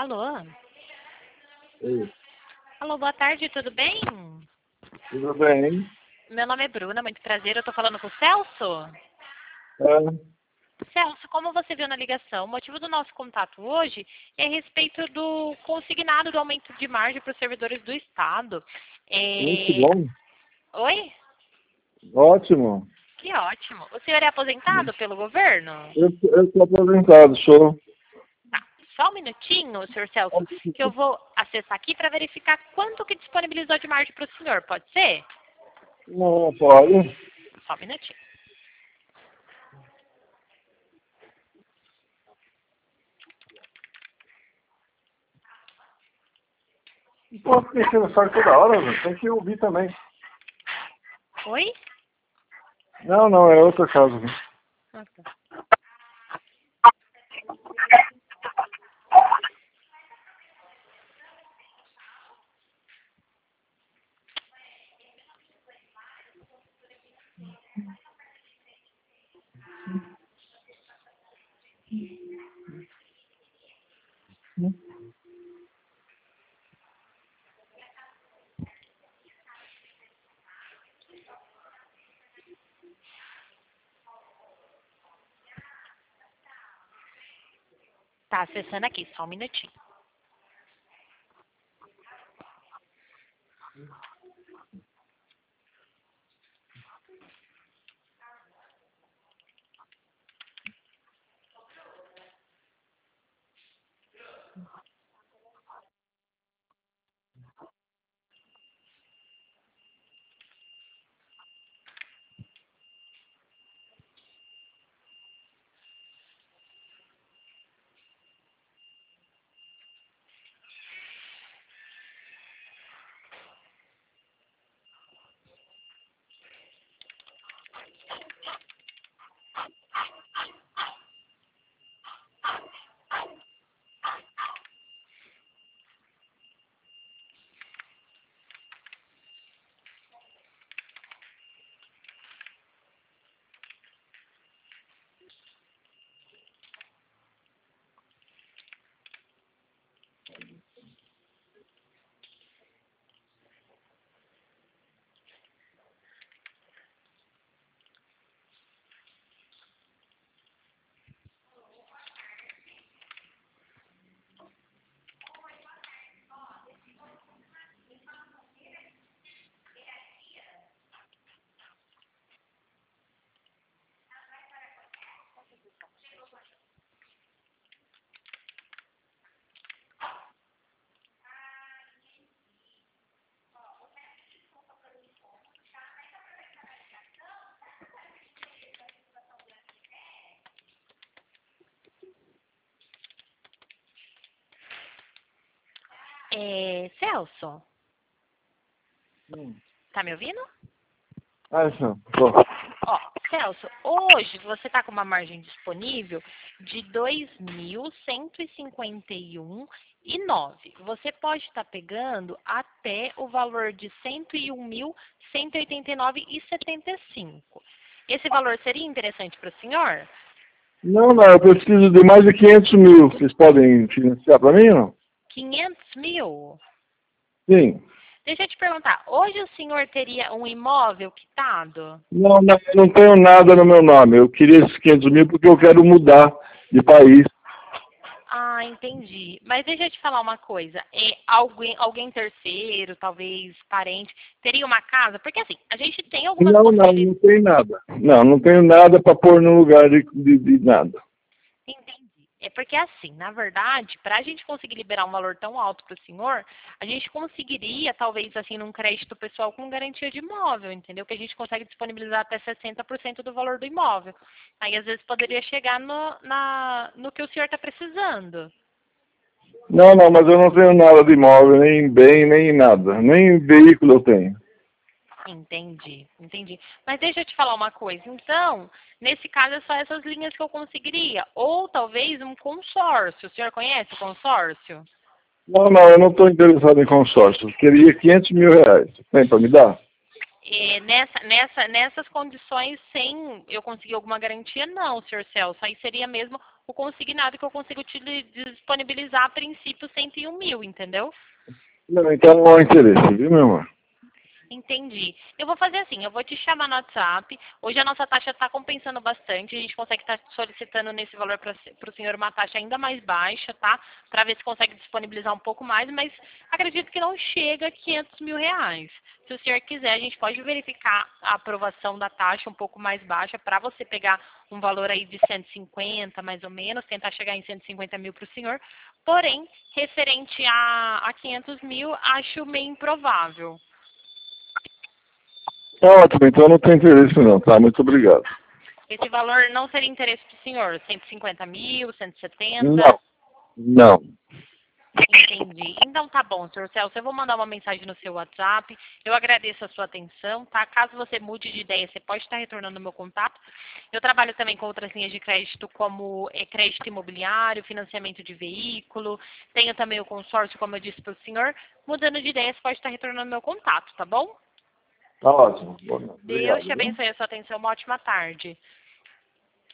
Alô? Oi. Alô, boa tarde, tudo bem? Tudo bem? Meu nome é Bruna, muito prazer. Eu tô falando com o Celso? É, Celso, como você viu na ligação, o motivo do nosso contato hoje é a respeito do consignado do aumento de margem para os servidores do Estado. muito bom. Oi? Ótimo. Que ótimo. O senhor é aposentado pelo governo? Eu estou aposentado, sou. Tá. Só um minutinho, senhor Celso, que eu vou acessar aqui para verificar quanto que disponibilizou de margem para o senhor. Pode ser? Não, pode. Só um minutinho. Não posso mexer no saco toda hora, velho. Tem que ouvir também. Oi? Não, é outra casa. Ah, tá. Tá acessando aqui, só um minutinho. Celso, tá me ouvindo? Sim. Tô. Ó, Celso, hoje você tá com uma margem disponível de 2.151,09. Você pode estar pegando até o valor de 101.189,75. Esse valor seria interessante para o senhor? Não, eu preciso de mais de 500 mil. Vocês podem financiar para mim ou não? 500 mil? Sim. Deixa eu te perguntar, hoje o senhor teria um imóvel quitado? Não, eu não tenho nada no meu nome. Eu queria esses 500 mil porque eu quero mudar de país. Ah, entendi. Mas deixa eu te falar uma coisa. Alguém terceiro, talvez parente, teria uma casa? Porque assim, a gente tem algumas possibilidades. Não tem nada. Não tenho nada para pôr no lugar de nada. Entendi. É porque assim, na verdade, para a gente conseguir liberar um valor tão alto para o senhor, a gente conseguiria, talvez assim, num crédito pessoal com garantia de imóvel, entendeu? Que a gente consegue disponibilizar até 60% do valor do imóvel. Aí, às vezes, poderia chegar no que o senhor está precisando. Não, mas eu não tenho nada de imóvel, nem bem, nem nada. Nem veículo eu tenho. Entendi. Mas deixa eu te falar uma coisa. Então, nesse caso, é só essas linhas que eu conseguiria. Ou talvez um consórcio. O senhor conhece o consórcio? Não, eu não estou interessado em consórcio. Eu queria 500 mil reais. Tem para me dar? Nessas condições, sem eu conseguir alguma garantia, não, senhor Celso. Aí seria mesmo o consignado que eu consigo te disponibilizar a princípio 101 mil, entendeu? Não, então não há interesse, viu, meu amor? Entendi. Eu vou fazer assim, eu vou te chamar no WhatsApp. Hoje a nossa taxa está compensando bastante. A gente consegue estar solicitando nesse valor para o senhor uma taxa ainda mais baixa, tá? Para ver se consegue disponibilizar um pouco mais, mas acredito que não chega a 500 mil reais. Se o senhor quiser, a gente pode verificar a aprovação da taxa um pouco mais baixa para você pegar um valor aí de 150, mais ou menos, tentar chegar em 150 mil para o senhor. Porém, referente a 500 mil, acho meio improvável. Tá ótimo, então não tem interesse não, tá? Muito obrigado. Esse valor não seria interesse para o senhor? 150 mil, 170? Não, não. Entendi. Então tá bom, senhor Celso. Eu vou mandar uma mensagem no seu WhatsApp. Eu agradeço a sua atenção, tá? Caso você mude de ideia, você pode estar retornando o meu contato. Eu trabalho também com outras linhas de crédito, como crédito imobiliário, financiamento de veículo. Tenho também o consórcio, como eu disse para o senhor. Mudando de ideia, você pode estar retornando o meu contato, tá bom? Tá ótimo. Deus Obrigado, te viu? abençoe a sua atenção. Uma ótima tarde.